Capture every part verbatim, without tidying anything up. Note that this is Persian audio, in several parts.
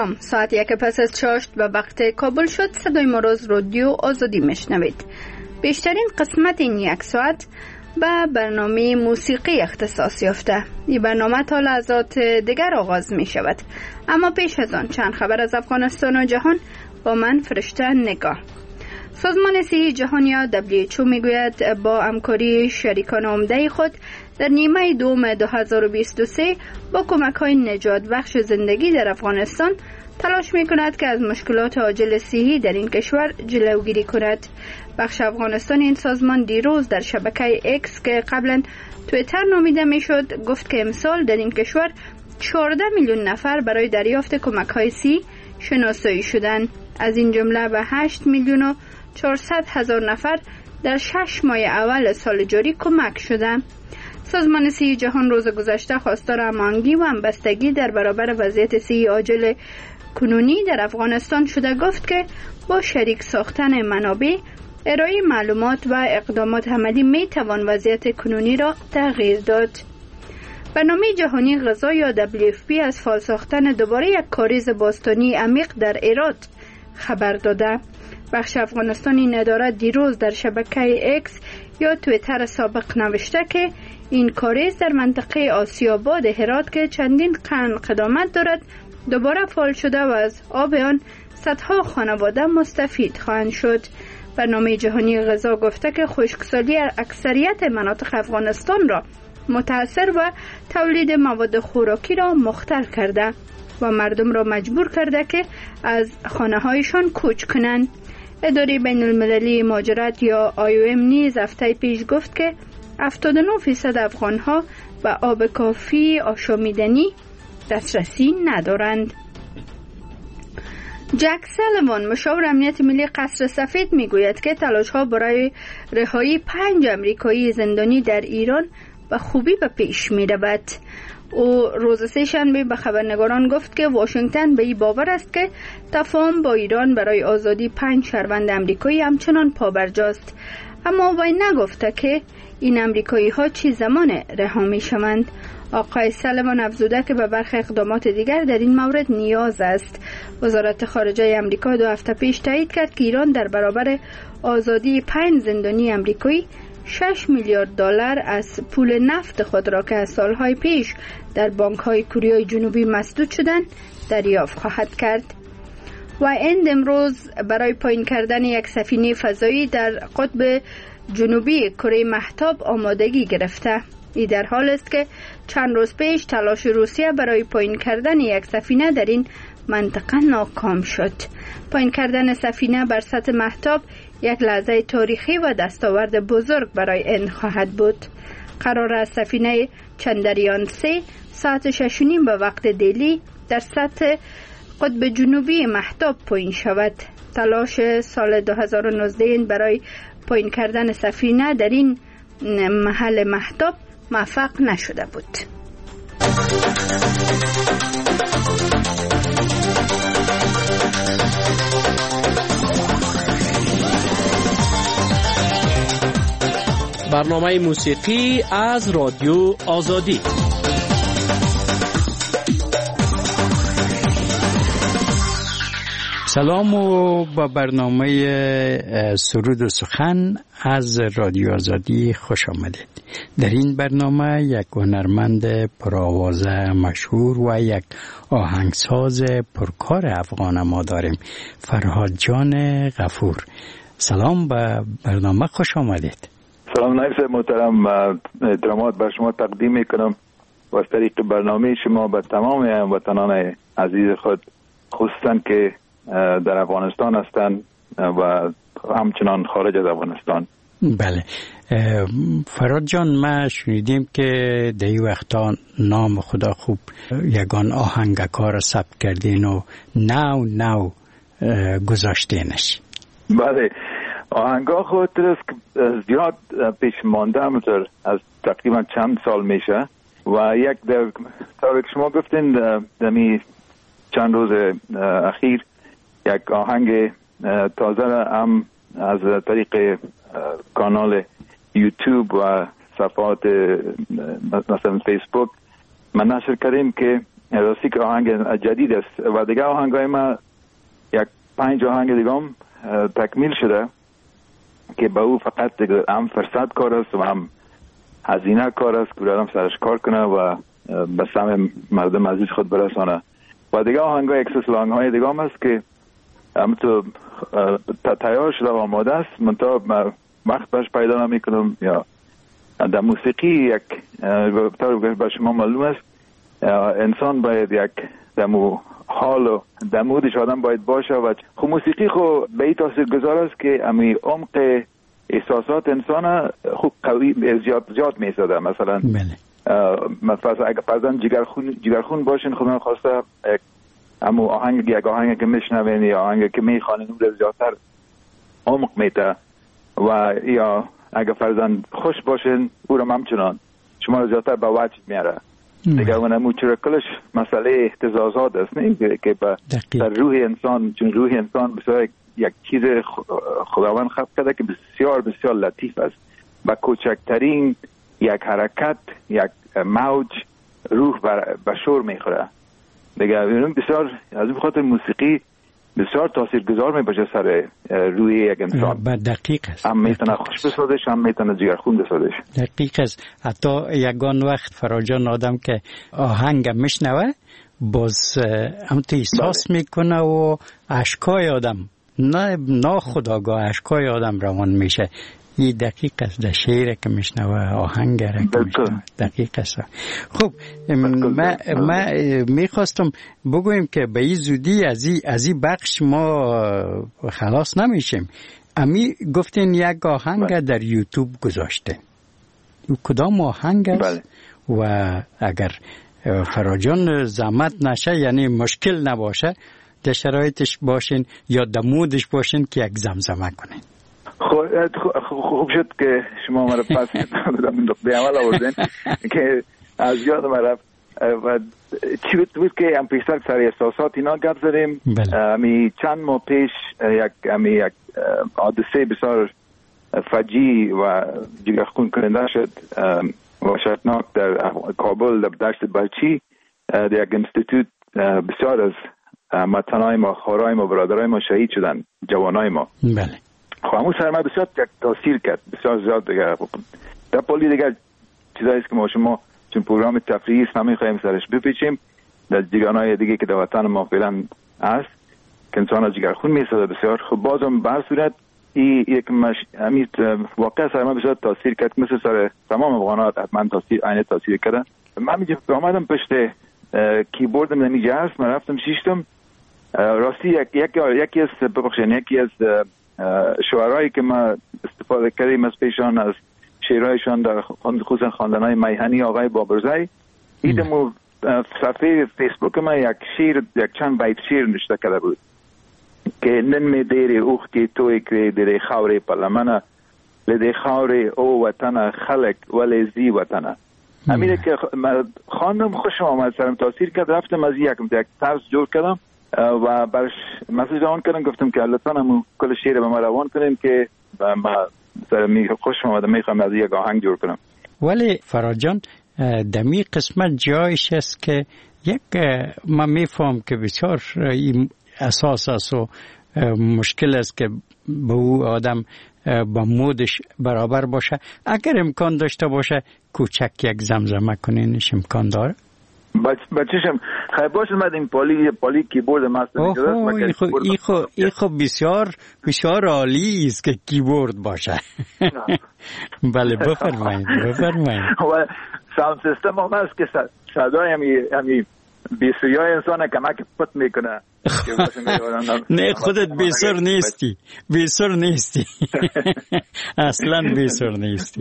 سلام، ساعت یک پس از چاشت و وقت کابل شد. صدای ما روز رادیو آزادی میشنوید. بیشترین قسمت این یک ساعت به برنامه موسیقی اختصاص یافته. این برنامه تا لحظات دیگر آغاز می شود، اما پیش از آن چند خبر از افغانستان و جهان با من فرشته نگاه. سازمان صحی جهانی یا دبلیو اچ او میگوید با همکاری شریکان عمده خود در نیمه دوم دو هزار و بیست و سه با کمک های نجات بخش زندگی در افغانستان تلاش می کند که از مشکلات عاجل صحی در این کشور جلوگیری کند. بخش افغانستان این سازمان دیروز در شبکه اکس که قبلا تویتر نامیده می شد گفت که امسال در این کشور چهارده میلیون نفر برای دریافت کمک های صحی شناسایی شدند. از این جمله به هشت میلیون و چهارصد هزار نفر در شش ماه اول سال جاری کمک شدند. سازمان صحی جهان روز گذشته خواستار هماهنگی و همبستگی در برابر وضعیت صحی عاجل کنونی در افغانستان شده گفت که با شریک ساختن منابع، ارائه معلومات و اقدامات عملی می توان وضعیت کنونی را تغییر داد. برنامه جهانی غذا یا دبلیو اف پی از فعال ساختن دوباره یک کاریز باستانی عمیق در هرات خبر داده. بخش افغانستان این اداره دیروز در شبکه اکس یا تویتر سابق نوشته که این کاریز در منطقه آسیاباد هرات که چندین قرن قدامت دارد دوباره فعال شده و از آب آن صدها خانواده مستفید خواهند شد. برنامه جهانی غذا گفته که خشکسالی اکثریت مناطق افغانستان را متاثر و تولید مواد خوراکی را مختل کرده و مردم را مجبور کرده که از خانه هایشان کوچ کنند. اداره بین المللی مهاجرت یا آی او ام نیز هفته پیش گفت که هفتاد و نه درصد افغان ها به آب کافی آشامیدنی دسترسی ندارند. جک سالیوان مشاور امنیت ملی قصر سفید میگوید که تلاش ها برای رهایی پنج امریکایی زندانی در ایران به خوبی به پیش می رود. او روز سه‌شنبه به خبرنگاران گفت که واشنگتن به این باور است که تفاهم با ایران برای آزادی پنج شهروند امریکایی همچنان پابرجاست، اما وی نگفته که این امریکایی ها چی زمان رها می شوند. آقای سالیوان افزوده که به برخی اقدامات دیگر در این مورد نیاز است. وزارت خارجه امریکا دو هفته پیش تایید کرد که ایران در برابر آزادی پنج زندانی امریکایی شش میلیارد دلار از پول نفت خود را که از سالهای پیش در بانک‌های کره جنوبی مسدود شدند دریافت خواهد کرد. و اند امروز برای پایین کردن یک سفینه فضایی در قطب جنوبی کره مهتاب آمادگی گرفته. این در حال است که چند روز پیش تلاش روسیه برای پایین کردن یک سفینه در این منطقه ناکام شد. پایین کردن سفینه بر سطح مهتاب یک لحظه تاریخی و دستاورد بزرگ برای این خواهد بود. قرار است سفینه چندریان سه ساعت شش و نیم به وقت دلی در سطح قطب جنوبی مهتاب پایین شود. تلاش سال دو هزار و نوزده برای پایین کردن سفینه در این محل مهتاب موفق نشده بود. برنامه موسیقی از رادیو آزادی. سلام و با برنامه سرود و سخن از رادیو آزادی خوش آمدید. در این برنامه یک هنرمند پرآوازه مشهور و یک آهنگساز پرکار افغان ما داریم، فرهاد جان غفور. سلام، به برنامه خوش آمدید. سلام نایب صاحب محترم، احترامات بر شما تقدیم میکنم و از طریق برنامه شما به تمام هموطنان عزیز خود، خصوصا که در افغانستان هستند و همچنان خارج از افغانستان. بله فرهاد جان، ما شنیدیم که در این وقتا نام خدا خوب یگان آهنگکار ثبت کردین و نو نو گذاشتینش. بله، آهنگا خود زیاد پیش مانده همونطور از تقریبا چند سال میشه و یک در طور که شما گفتین دمی چند روز اخیر یک آهنگ تازه هم از طریق کانال یوتیوب و صفحات مثلا فیسبوک من نشر کردیم که راستی که آهنگ جدید است و دیگه آهنگای ما یک پنج آهنگ دیگه هم تکمیل شده که با او فقط هم فرصت کار است و هم هزینه کار است که آدم سرش کار کنه و به سمع مردم عزیز خود برسانه. و دیگه آهنگای اکسسلانگ های دیگه هم است که هم تو تیار شده و آماده است، من تا وقت باش پیدا نمی کنم. یا در موسیقی یک طور به شما معلوم است انسان باید یک دمو حال و دمودش آدم باید باشه و خب موسیقی خب به این تاثیر گذار است که امی عمق احساسات انسان خوب قوی زیاد زیاد میساده. مثلا مثلا اگه فرزن جگرخون جگرخون باشین خب من خواسته امو آهنگ یک آهنگ که میشنوین یا آهنگ که میخوانین اون رو زیادتر عمق میده و یا اگه فرزن خوش باشین او رو همچنان شما رو زیادتر به وجد میاره. دیگه اون امو چرا کلش مسئله اهتزازات است نه که در روح انسان، چون روح انسان بسیار یک چیز خداوند خلق کرده که بسیار بسیار لطیف است. با کوچکترین یک حرکت یک موج روح به شور میخوره. دیگه اون بسیار از این خاطر موسیقی بسیار تاثیرگذار میباشه سر روی یک انسان. با دقیق است. هم میتونه خوش بسازش، هم میتونه جگرخون بسازش. دقیق است. حتی یگان وقت فراجان آدم که آهنگ میشنوه باز هم تو احساس میکنه و اشکای آدم نه ناخودآگاه اشکای آدم روان میشه. این دقیق است. در شعر که میشنوه آهنگ را که میشنوه دقیق است. خب ما, ما میخواستم بگویم که به این زودی از این از این بخش ما خلاص نمیشیم. امی گفتین یک آهنگ بله. در یوتیوب گذاشته. کدام آهنگ است؟ بله. و اگر فراجان زحمت نشه یعنی مشکل نباشه در شرایطش باشین یا در مودش باشین که یک زمزمه کنین. خوب شد که شما مرا پس به عمل آوردین که از یاد مرا و چی بود که هم پیشتر سر احساسات اینا گپ زدیم. امی چند ماه پیش یک امی یک حادثه بسیار فجیع و جگرخون کننده شد وحشتناک در کابل در دشت بلچی در یک انستیتوت بسیار از هموطنای ما، خواهرای ما، برادرای ما شهید شدن، جوانای ما. بله. خب همون سر ما بسیار تاثیر کرد، بسیار زیاد دیگه. در پولی دیگه چیزایی است که ما شما چون پروگرام تفریحی است نمیخوایم سرش بپیچیم. در جگانای دیگه که در وطن ما فعلا هست که انسان از جگرخون میسازه بسیار. خب بازم به هر صورت این یک مش همین واقعا سر ما بسیار تاثیر کرد، مثل سر تمام افغانات حتما تاثیر عین تاثیر کرد. من میگم آمدم پشت کیبوردم نمیگه هست، من رفتم شیشتم راستی یک یک یکی از ببخشید یکی از شعرهایی که ما استفاده کردیم از پیشان از شعرهایشان در خصوصا خواندنهای میهنی آقای بابرزی ایدمو صفحه فیسبوک ما یک شعر یک چند بیت شعر نوشته کرده بود که نن می دیر اوخ کی توی کری در خاور پارلمان لده خاور او وطن خلق ولی زی وطن. همینه که خواندم خوشم آمد، سرم تاثیر کرد. رفتم از یک یک طرز جور کردم و برش مسیج روان کردم، گفتم که لطفاً همون کل شعر به ما روان کنیم که ما سرم خوشم آمد میخوام از یک آهنگ جور کنم. ولی فراجان دمی قسمت جایش است که یک ما میفهم که بسیار اساس است و مشکل است که به او آدم با مودش برابر باشه. اگر امکان داشته باشه کوچک یک زمزمه کنینش امکان داره؟ بچه‌شم خیلی باشه من این پالی پالی کیبورد ماست می‌ذارم. ای خو ای خو بسیار بسیار عالی است که کیبورد باشه. بله بفرمایید بفرمایید. و ساوند سیستم هم هست که صدای همی همی بیسویای انسان کمک پت میکنه. نه خودت بیسر نیستی، بیسر نیستی، اصلا بیسر نیستی.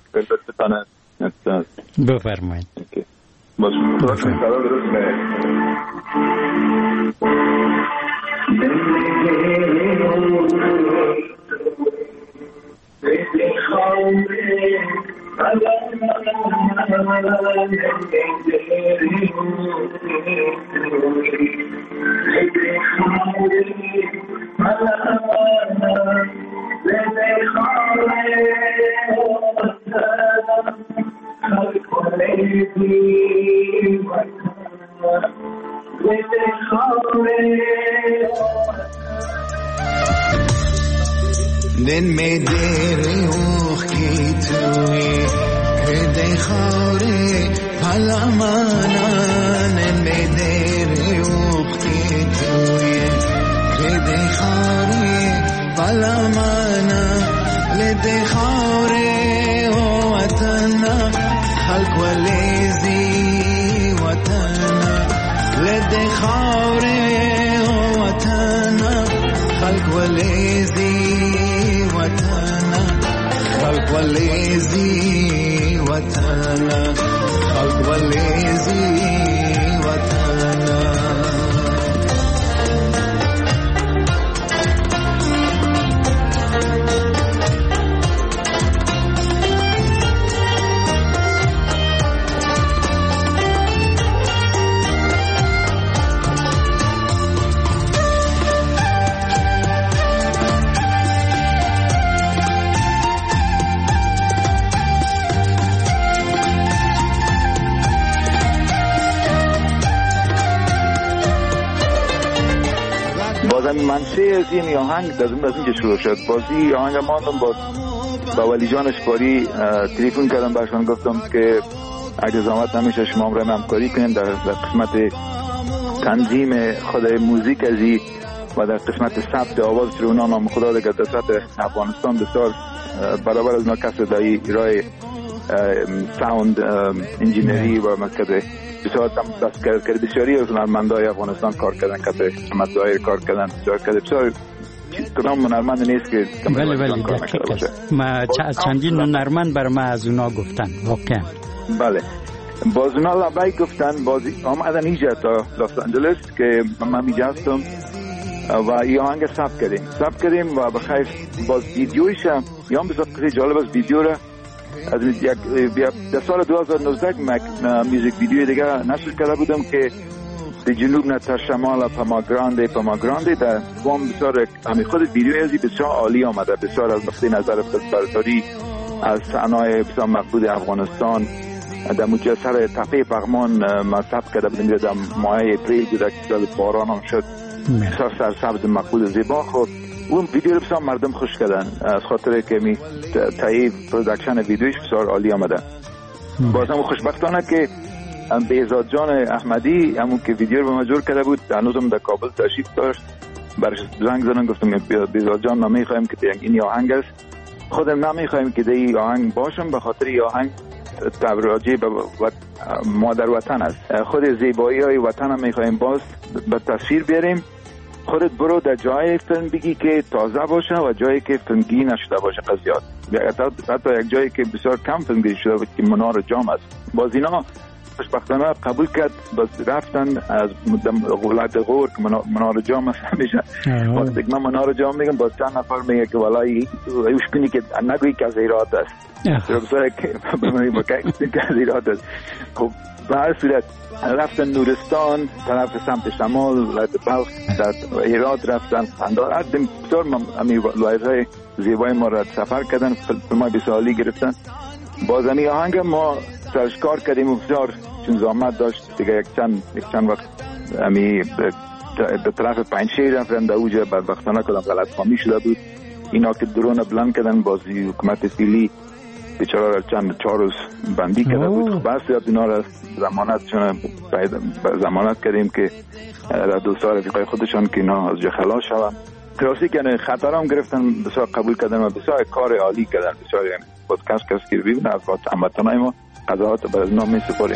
بفرمایید. Thank you. دن می دیر اوخ کی توی کده خوره پلمانا دن می دیر اوخ کی توی کده خوره پلمانا لده خوره و وطنا خلق ولیزی وطنا لده خوره و وطنا خلق ولیزی وطنا خلق ولیزی وطنا خلق ولیزی وطنا منشه از این آهنگ در از اینجا شروع شد. بازی آهنگ ماندم باز با ولی جان اشباری تلیفون کردم برشان گفتم که اگه زحمت نمیشه شما هم همکاری کنیم در, در قسمت تنظیم خود موزیک ازی و در قسمت ثبت آواز چون اونا نام خدا دیگه در سطح افغانستان بسیار برابر از ما کسی دایی رای ساوند انجینری و مکده بسیار دست کرد بسیاری از هنرمندای افغانستان کار کردن که همت ظاهر کار کردن بسیار کرده بسیار کدام هنرمند نیست که بله بله دقیقه ما چندین هنرمند بر ما از اونا گفتن واقعا بله باز اونا لبای گفتن بازی آمدن اینجا تا لس آنجلس که من میجا هستم و این آهنگ ثبت کردیم ثبت کردیم و بخیر باز ویدیویش هم یا بسیار قصه جالب از ویدیو را از یک در سال دو هزار و نوزده میوزیک ویدیو دیگه نشر کرده بودم که در جنوب نه تا شمال پاماگرانده پاماگرانده در قوم بسیار همی خود ویدیو ازی بسیار عالی آمده بسیار از نقطه نظر فلسفه‌ای از صحنه‌های بسیار مقبول افغانستان در مجسر تپه پغمان مصب کرده بودیم در ماه اپریل بود که باران هم شد بسیار سرسبز مقبول زیبا خود اون ویدیو رو بسیار مردم خوش کردن از خاطر که می تایید پرودکشن ویدیوش بسیار عالی آمده بازم خوشبختانه که بهزاد جان احمدی همون که ویدیو رو به مجبور کرده بود هنوزم در کابل تشریف داشت برش زنگ زدن گفتم بهزاد جان ما میخوایم که این آهنگ است خودم نمیخوایم که این آهنگ باشم به خاطر این آهنگ تبراجی به مادر وطن است خود زیبایی های وطن هم میخوایم باز به تصویر بیاریم خودت برو در جای فیلم بگی که تازه باشه و جایی که فیلمگیری نشده باشه قضیات حتی یک جایی که بسیار کم فیلمگیری شده بود که منار جام است باز اینا خوشبختانه قبول کرد باز رفتن از ولایت غور که منار جام است همیشه وقتی من منار جام میگم باز چند نفر میگه که والایی ایوش کنی که نگویی که از ایراد است بسیار که از ایراد است خب به هر صورت رفتن نورستان طرف سمت شمال ولایت بلخ در هرات رفتن قندهار رفتن بسیار امی ولایت‌های زیبای ما را سفر کردن فیلم‌های بسیاری گرفتن باز امی آهنگ ما سرش کار کردیم و بسیار چون زحمت داشت دیگه یک چند یک چند وقت امی به طرف پنجشیر رفتن در اوجه بدبختانه کدام غلط فهمی شده بود اینا که درون بلند کردن بازی حکومت فیلی بیچاره را چند چهار روز بندی کرده بود بس یاد اینا را زمانت چون زمانت کردیم که دوستان رفیقای خودشان که اینا از جا خلاص شوند کلاسی که خطر هم گرفتن بسیار قبول کردن و بسیار کار عالی کردن بسیار پادکست کس که ببینه از هموطنای ما قضاوت بر از نام می سپاریم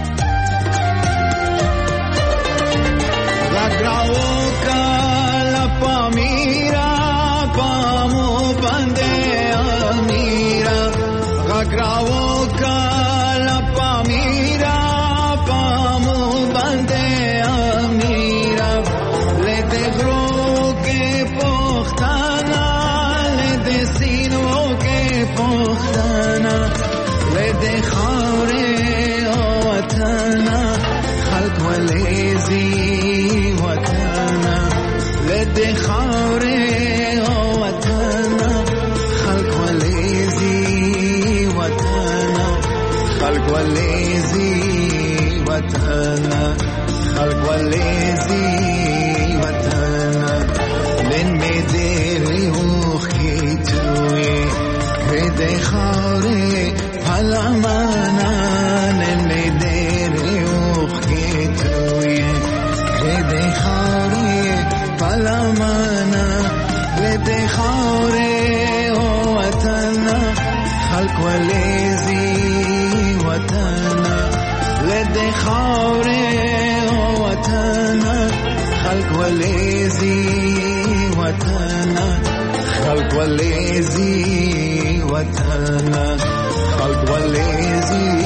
Gravo kala pamira pamu bande amira le de gro ke pochtana le de sino ke pochtana le de khare watana khalq walizi watana le de khare watana khalq walizi وطن خلق ولیزی وطن لد خاور وطن خلق ولیزی وطن خلق ولیزی وطن خلق ولیزی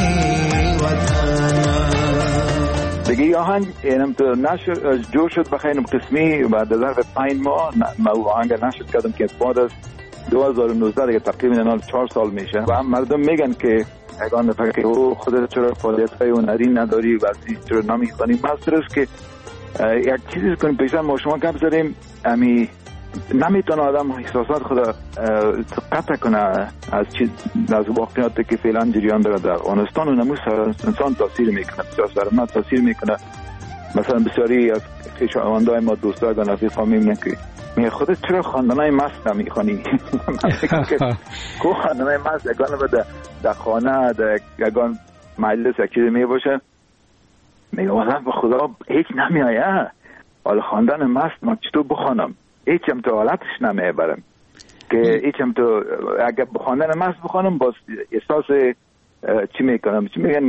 وطن. دیگه یه آهنگ اینم تو نشد جور شد بخیرم قسمی بعد از ظرف پنج ماه ما آهنگ نشد کردم که بعد از دو هزار و نوزده دیگه تقریبا چهار سال میشه و هم مردم میگن که اگه فکر او خودت چرا فعالیت‌های هنری نداری و چرا نمیخوانی ماسترز که یک چیزی کنیم پیشتر ما شما گپ زدیم امی نمیتونه آدم احساسات خدا قطع کنه از چیز از واقعیاتی که فعلا جریان داره در افغانستان و نموس انسان تاثیر میکنه بسیار سرما تاثیر میکنه. مثلا بسیاری از خویشاوندای ما دوستان رفیقا میگن که می خودت چرا خواندنای مست نمیخوانی؟ کو خواندنای مست اگه بده در خانه در اگه مجلس چیزی می باشه میگه والله به خدا هیچ نمیایه حالا خواندن مست من چطور بخوانم هیچ هم تو حالتش نمیبرم که هیچ هم تو اگه بخواندن مست بخوانم باز احساس چی میکنم چی میگن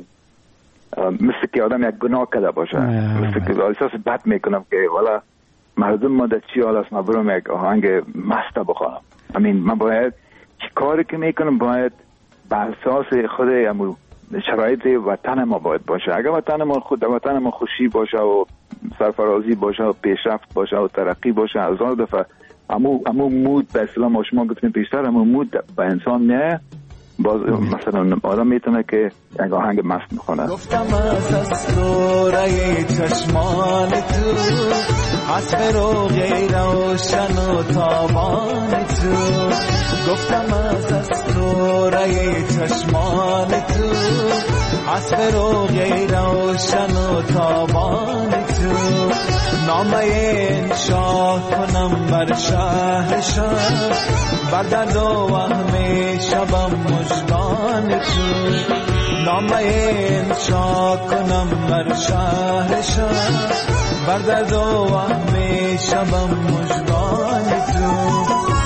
مثل که آدم یک گناه کرده باشه مثل که احساس بد میکنم که والا مردم ما در چی حال است ما برم یک آهنگ مست بخوانم. امین من باید چی کاری که میکنم باید به اساس خود امو شرایط وطن ما باید باشه. اگر وطن ما خود وطن ما خوشی باشه و سرفرازی باشه و پیشرفت باشه و ترقی باشه هزار دفعه امو امو مود به اصطلاح ما شما گفتین پیشتر امو مود به انسان نه باز مثلا آدم میتونه که یک آهنگ مست میخونه. گفتم از اسطوره چشمان تو حسب رو غیر روشن و تابان تو گفتم از اسطوره چشمان تو حسب رو غیر روشن و تابان تو نامه انشا کنم بر شهر شهر بر درد و وهم شبم مژگان تو نامه انشا کنم بر شهر شهر بر درد و وهم شبم مژگان تو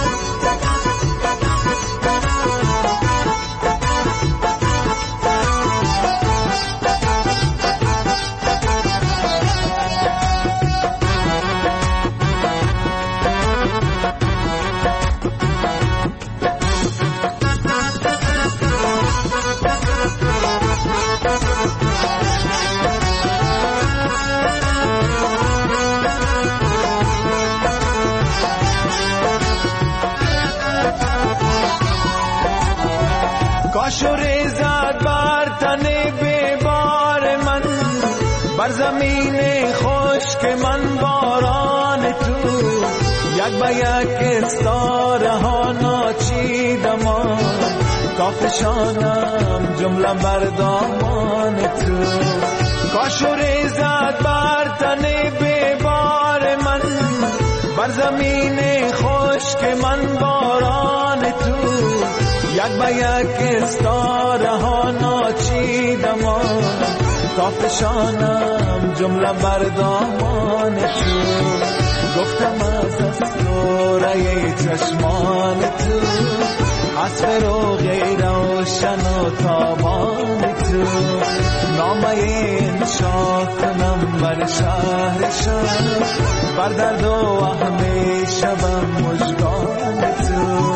کاشوری زد بر تن بیبار من بر زمین خشک من باران تو یک به یک استاره ها ناچیدم تا فشانم جمله بر دامان تو کاشوری زد بر تن بیبار من بر زمین خشک من باران تو یک به یک استاره ها ناچیدم تا فشانم جمله بر دامان تو گفتم از اسطوره چشمان تو حسب رو غیر روشن و تابان تو نامه انشا کنم بر شهر شهر بر درد و وهم شبم مژگان تو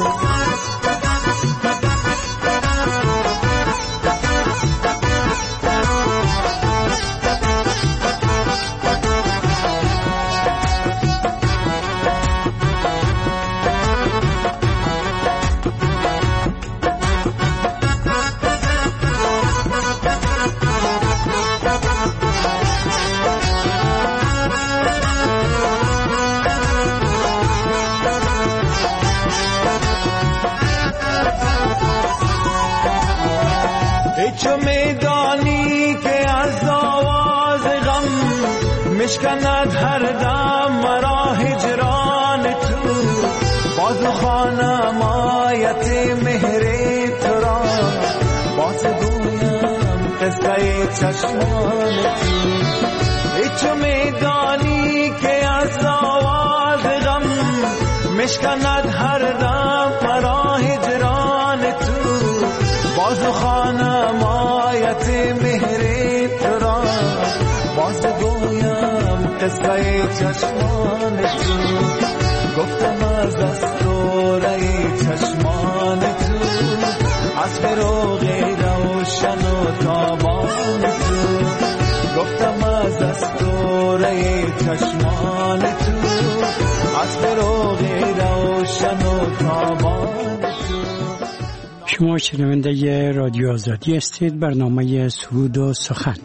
چو میدانی که از آواز غم مشکند هر دم مرا هجران تو باز خانم آیت مهر تو را باز گویم قصه چشمان تو چو میدانی که از آواز غم مشکند هر دم مرا هجران تو بخوانم آیت مهر تو را، باز گویم قصه چشمانشون. گفتم از دستوره چشمان تو، از فروغ روشن و تابان تو. گفتم از دستوره چشمان تو، از فروغ روشن و تابان تو. شما شنونده رادیو آزادی هستید، برنامه سرود و سخن.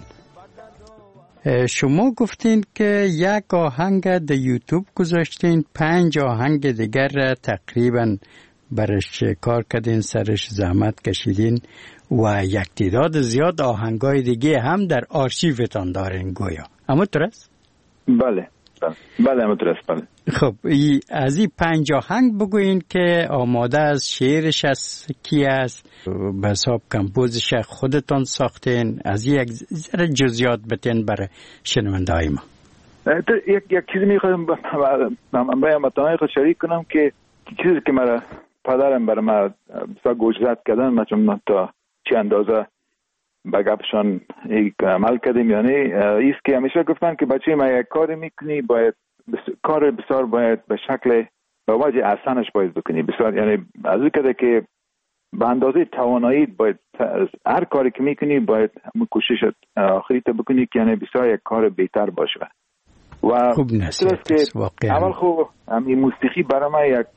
شما گفتین که یک آهنگ در یوتیوب گذاشتین، پنج آهنگ دیگر را تقریبا برش کار کردین، سرش زحمت کشیدین و یک تعداد زیاد آهنگای دیگه هم در آرشیوتان دارین گویا. اما درست؟ بله بله اما درست. بله. خب ای از این پنج آهنگ بگوین که آماده از شعرش از کی است، به حساب کمپوزش خودتان ساختین، از یک ذره جزئیات بتین برای شنونده های ما. یک یک چیزی میخوایم برای هموطنان خود شریک کنم که چیزی که مرا پدرم برای ما بسیار گوشزد کردن، من چون تا چه اندازه به گپشان عمل کردیم، یعنی ایست که همیشه گفتن که بچه ما یک کاری میکنی باید بس... کار بسیار باید به شکل به وجه احسنش باید بکنی بسیار، یعنی از این کده که به اندازه توانایی باید هر کاری که میکنی باید همون کوشش آخری تا بکنی که یعنی بسیار یک کار بهتر باشه. و خوب نصیحت است واقعا. اول خوب همین موسیقی برای من یک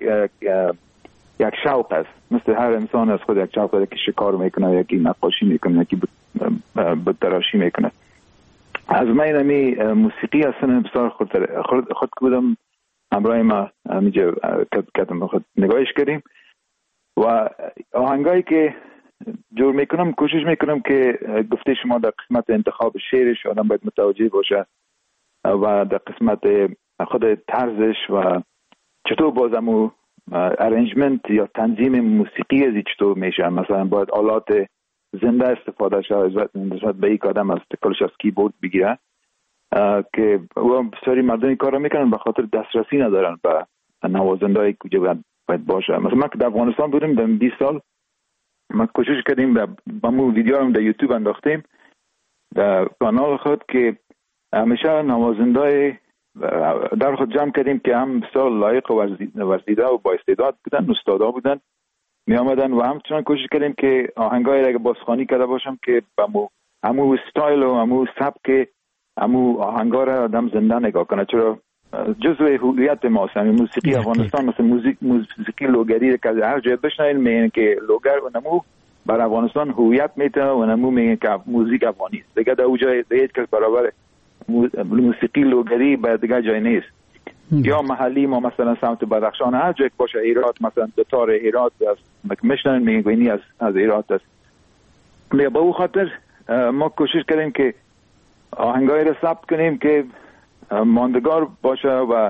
یک شوق است، مثل هر انسان از خود یک شوق داره که شکار میکنه، یکی نقاشی میکنه، یکی بتراشی میکنه. از من اینمی موسیقی اصلا بسیار خود خود, خود بودم همراه ما همینجا کدم خود نگاهش کردیم و آهنگایی که جور میکنم کوشش میکنم که گفته شما در قسمت انتخاب شعرش آدم باید متوجه باشه و در قسمت خود طرزش و چطور بازمو ارنجمنت یا تنظیم موسیقی از چطور میشه. مثلا باید آلات زنده استفاده شد نسبت به یک آدم از تکلش از کیبورد بگیره که او بسیاری مردمی کار میکنن به خاطر دسترسی ندارن به نوازنده های کجا باید باشه. مثلا ما که در افغانستان بودیم در بیست سال ما کوشش کردیم با مو ویدیو هم در یوتیوب انداختیم در کانال خود که همیشه نوازنده در خود جمع کردیم که هم بسیار لایق و ورزیده و با استعداد بودن، استادا بودن می آمدن و همچنان کوشش کردیم که آهنگای را بازخوانی کرده باشم که با همو استایل و همو سبک همو آهنگا را آدم زنده نگاه کنه، چرا جزء هویت ماست. یعنی موسیقی افغانستان مثل موزیک موسیقی لوگری که هر جای بشنوین میگن که لوگر و نمو بر افغانستان هویت میته و نمو میگن که موزیک افغانی است. دیگه در اونجا هیچ کس برابر موسیقی لوگری به دیگه جای نیست. یا محلی ما مثلا سمت بدخشان هر جای باشه، ایرات مثلا دتار ایرات است میشنن میگن از از ایرات است. به اون خاطر ما کوشش کردیم که آهنگای را ثبت کنیم که ماندگار باشه و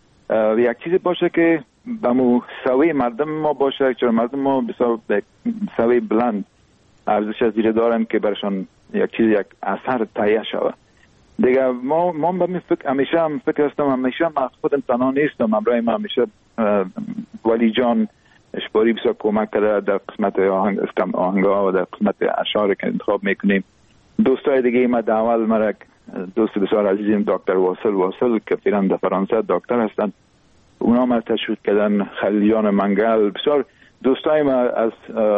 یک چیزی باشه که به مو سوی مردم ما باشه، چون مردم ما بسیار سوی بلند ارزش از دیره دارن که برشان یک چیز یک اثر تهیه شود. دیگه ما ما به فکر همیشه هم فکر هستم، همیشه من خودم تنها نیستم، همراه من همیشه ولی جان اشباری بسیار کمک کرده در قسمت آهنگ آهنگا و در قسمت اشعار که انتخاب میکنیم. دوستای دیگه ما در اول مرا دوست بسیار عزیزیم دکتر واصل واصل که فعلا در فرانسه دکتر هستن، اونا ما تشویق کردن، خلیلیان منگل، بسیار دوستای ما از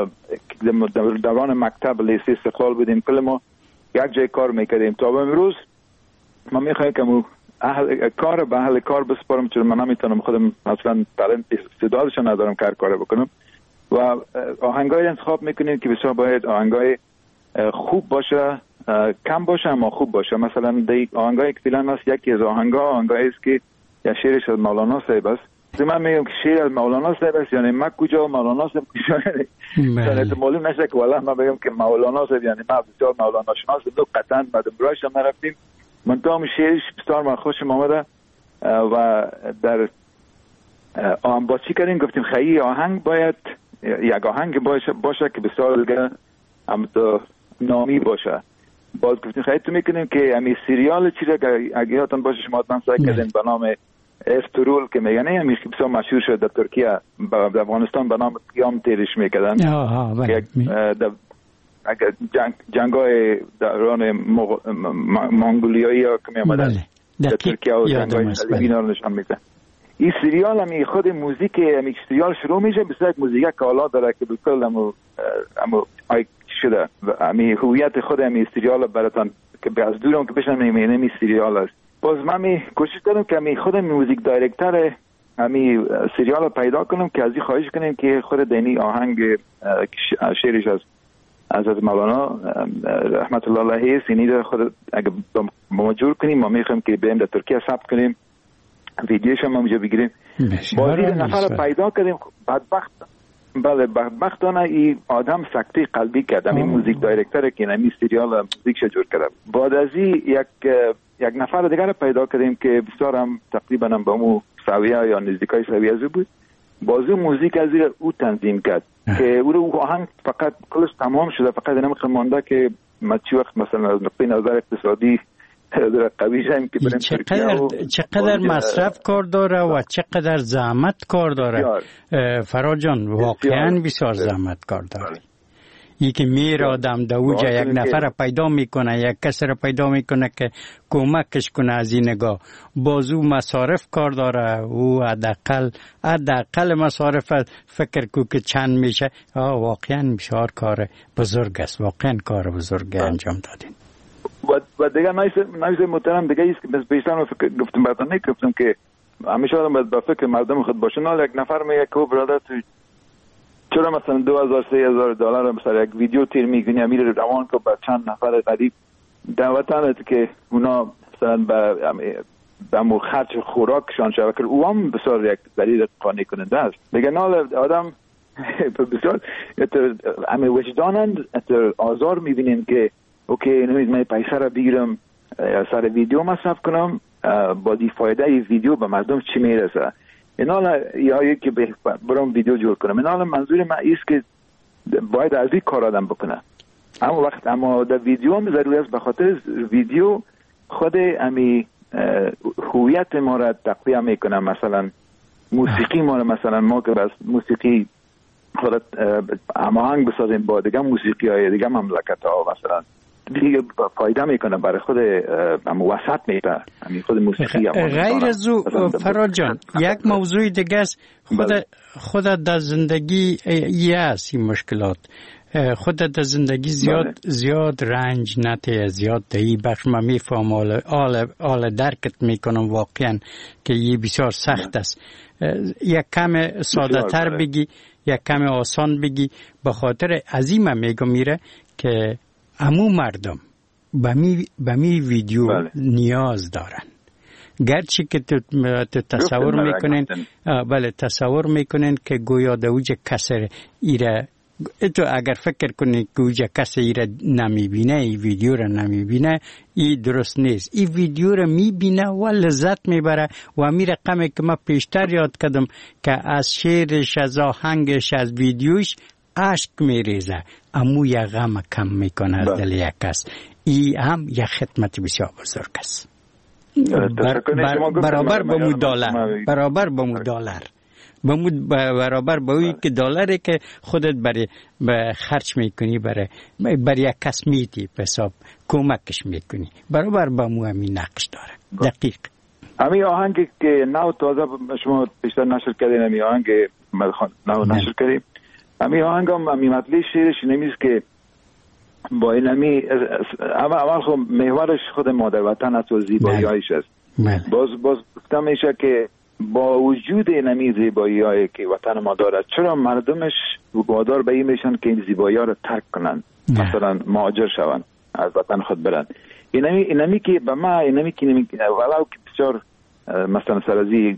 دوران مکتب لیسه استقلال بودیم، کل ما یک جای کار میکردیم. تا به امروز ما میخوایم که اهل کار به اهل کار بسپارم، چون من نمیتونم خودم اصلا تالنت استعدادش ندارم کار کار بکنم و آهنگای انتخاب میکنیم که بسیار باید آهنگای خوب باشه، کم باشه اما خوب باشه. مثلا دی آهنگای که فعلا هست یکی از آهنگا آهنگایی است که یا شعرش از مولانا صاحب است. من میگم که شعر از مولانا صاحب است، یعنی من کجا مولانا صاحب کجا یعنی معلوم نشه که والله من بگم که مولانا صاحب یعنی ما بسیار مولانا شناس دو قطعا بعد برایش هم رفتیم من تام شعرش بسیار من خوشم آمده و در آهنگ باچی کردیم گفتیم خیلی آهنگ باید یک آهنگ باشه باشه که بسیار دیگه هم تو نامی باشه. باز گفتیم خیلی تو میکنیم که همین سریال چیزا که اگه یادتون باشه شما من سعی کردین به نام استرول که میگن همین بسیار مشهور شد در ترکیه، در افغانستان به نام قیام تیرش میکردن. اگر جنگ جنگای دوران مانگولیایی ها که می آمدن در ترکیه و جنگای صلیبی ها نشان میده. این سریال همی خود موزیک همی سریال شروع میشه بسیار یک موزیک کالا داره که بکل همو همو آی شده همی هویت خود همی سریال براتان که از دورم که بشنم نمیدونم این سریال است. باز من می کوشش کردم که همی خود موزیک دایرکتر همی سریال پیدا کنم که از این خواهش کنیم که خود دینی آهنگ شعرش از از مولانا رحمت الله علیه سینی رو خود اگه با ما جور کنیم ما میخوایم که بریم در ترکیه ثبت کنیم ویدیوش هم اونجا بگیریم. بازی نفر رو پیدا کردیم بدبخت بله بدبختانه این آدم سکته قلبی کرد این موزیک دایرکتر که این سریال موزیکش جور کرد. بعد از این یک یک نفر دیگر رو پیدا کردیم که بسیار هم تقریبا هم با مو سویه یا نزدیکای سویه از بود. بازی موزیک از این او تنظیم کرد که او رو آهنگ فقط کلش تمام شده فقط نمیخوام مانده که ما چی وقت مثلا از نقطه نظر اقتصادی در قوی شیم که بریم چقدر چقدر مصرف کار داره و چقدر زحمت کار داره فراد جان واقعا بسیار زحمت کار داره. یکی میر آدم دوجا یک نفر پیدا میکنه یک کس را پیدا میکنه که کمکش کنه از این نگاه بازو مصارف کار داره او حداقل حداقل مصارف فکر کو که چند میشه واقعا بسیار کار بزرگ است واقعا کار بزرگ انجام دادین. و دیگه نایز محترم دیگه ایست که بیشتر فکر گفتم براتون نگفتم که همیشه آدم باید با فکر مردم خود باشه. نه یک نفر میگه که برادر تو چرا مثلا دو هزار سه هزار دلار مثلا یک ویدیو تیر میگنی میره روان که با چند نفر غریب دعوتن که اونا مثلا با با خرج خوراکشان شود که او هم بسیار یک دلیل قانع کننده است. دیگه نه آدم بسیار همه وجدانند آزار میبینیم که اوکی نمید من پیسه را بگیرم سر ویدیو مصرف کنم با دی فایده ای ویدیو به مردم چی میرسه اینا یا یکی برام ویدیو جور کنم. اینا منظور من ایست که باید از این کار آدم بکنه اما وقت اما در ویدیو هم ضروری است به خاطر ویدیو خود امی هویت ما را تقویه میکنه. مثلا موسیقی ما را مثلا ما که بس موسیقی خودت هماهنگ بسازیم با دیگه موسیقی های دیگه مملکت ها مثلا دیگه فایده میکنه برای خود وسط میده همین خود موسیقی غیر از او فراد جان یک موضوع دیگه است خود خود در زندگی یه است این مشکلات خود در زندگی زیاد زیاد رنج نته زیاد دهی بخش ما میفهم آل, آل, آل درکت میکنم واقعا که یه بسیار سخت است. یک کم ساده تر بگی یک کم آسان بگی به خاطر عظیم میگم میره که همو مردم به می, می ویدیو بله. نیاز دارن گرچه که تو, تو تصور میکنین بله تصور میکنین که گویا دوجه کسر ایره تو اگر فکر کنی که اوجه کسی ایره نمیبینه ای ویدیو را نمیبینه ای درست نیست. ای ویدیو را میبینه و لذت میبره و می رقمی که ما پیشتر یاد کردم که از شعرش از آهنگش از ویدیوش عشق میریزه امو یک غم کم میکنه از دل یک کس. ای هم یک خدمت بسیار بزرگ است بر بر برابر با مو دلار برابر با مو دلار بمود برابر با اوی که دلاری که خودت برای خرج میکنی برای برای یک کس میدی به حساب کمکش میکنی برابر با مو همین نقش داره دقیق. همین آهنگ که نو تازه شما بیشتر نشر کردین همین آهنگ ملخان نو نشر کردیم همین آهنگ هم همین مطلع شیرش نمیست که با این همی اول اول خب محورش خود مادر وطن است و زیبایی هایش است. باز باز گفتم میشه که با وجود نمی زیبایی هایی که وطن ما دارد چرا مردمش وادار به این میشن که این زیبایی ها رو ترک کنن مثلا مهاجر شون از وطن خود برن. اینمی اینمی که به ما اینمی که اینمی ولو که بسیار مثلا سرازی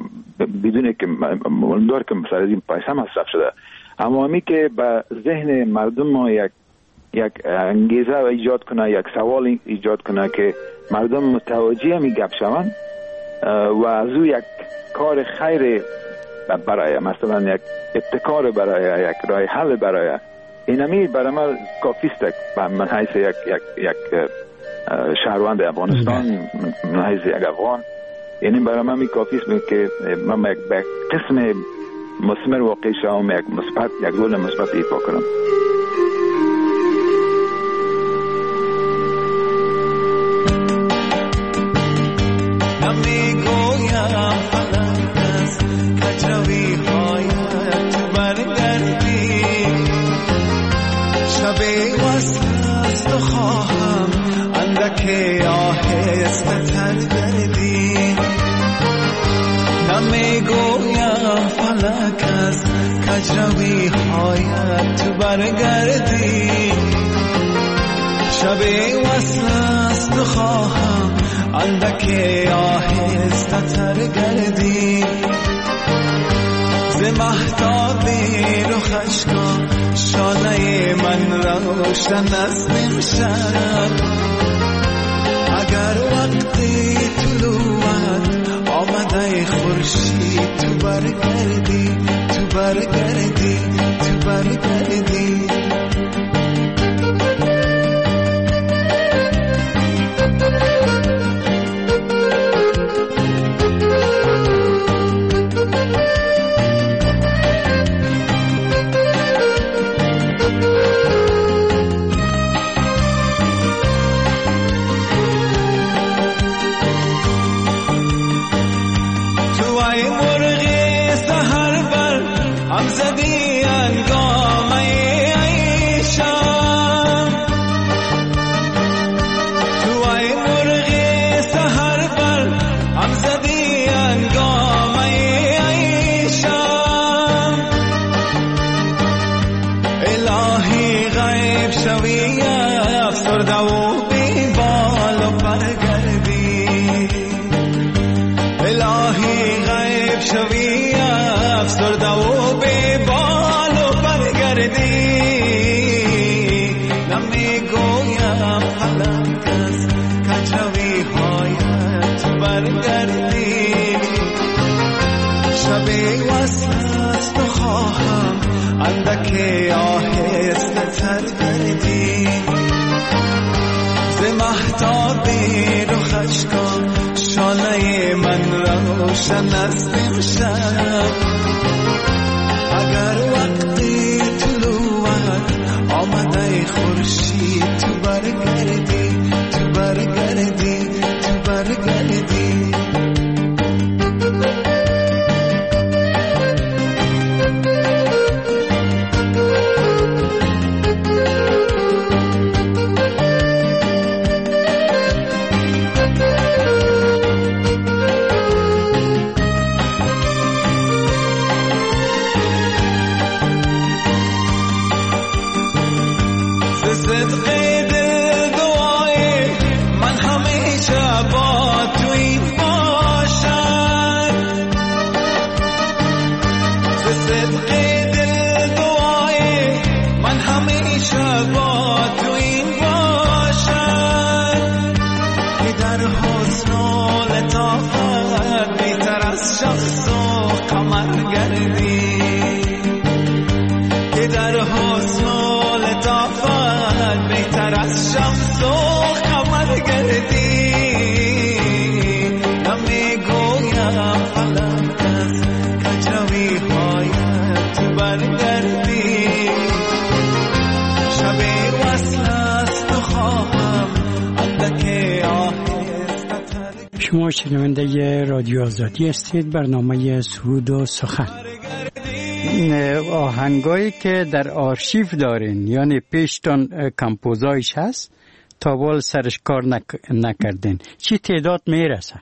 بدون که مولدار که سرازی پیسه مصرف شده اما همی که به ذهن مردم ما یک یک انگیزه ایجاد کنه یک سوال ایجاد کنه که مردم متوجه می گپ شون و از او یک کار خیر برای مثلا یک ابتکار برای یک راه حل برای اینمی برای من کافیست من حیث یک یک یک شهروند افغانستان من حیث یک افغان یعنی برای من می کافیست که من یک قسم مثمر واقع شوم یک مثبت یک رول مثبت ایفا کنم. از تو خواهم اندک آهسته تر گردی نمیگویم فلک از کجروی هایت تو برگردی شب وصل از تو خواهم اندک آهسته تر گردی ز مهتابی رخش کن شانه من روشن از نمشب اگر وقتی طلوعت آمده خورشید تو برگردی تو برگردی تو برگردی اندک آهسته تر گردی ز مهتابی رخش کن شانه من روشن از نمشب اگر وقتی طلوعت آمده خورشید تو برگردی تو برگردی تو برگردی شما شنونده رادیو آزادی هستید. برنامه سرود و سخن. آهنگایی که در آرشیو دارین یعنی پیشتان کمپوزایش هست تا بال سرش کار نک... نکردین چی تعداد میرسه؟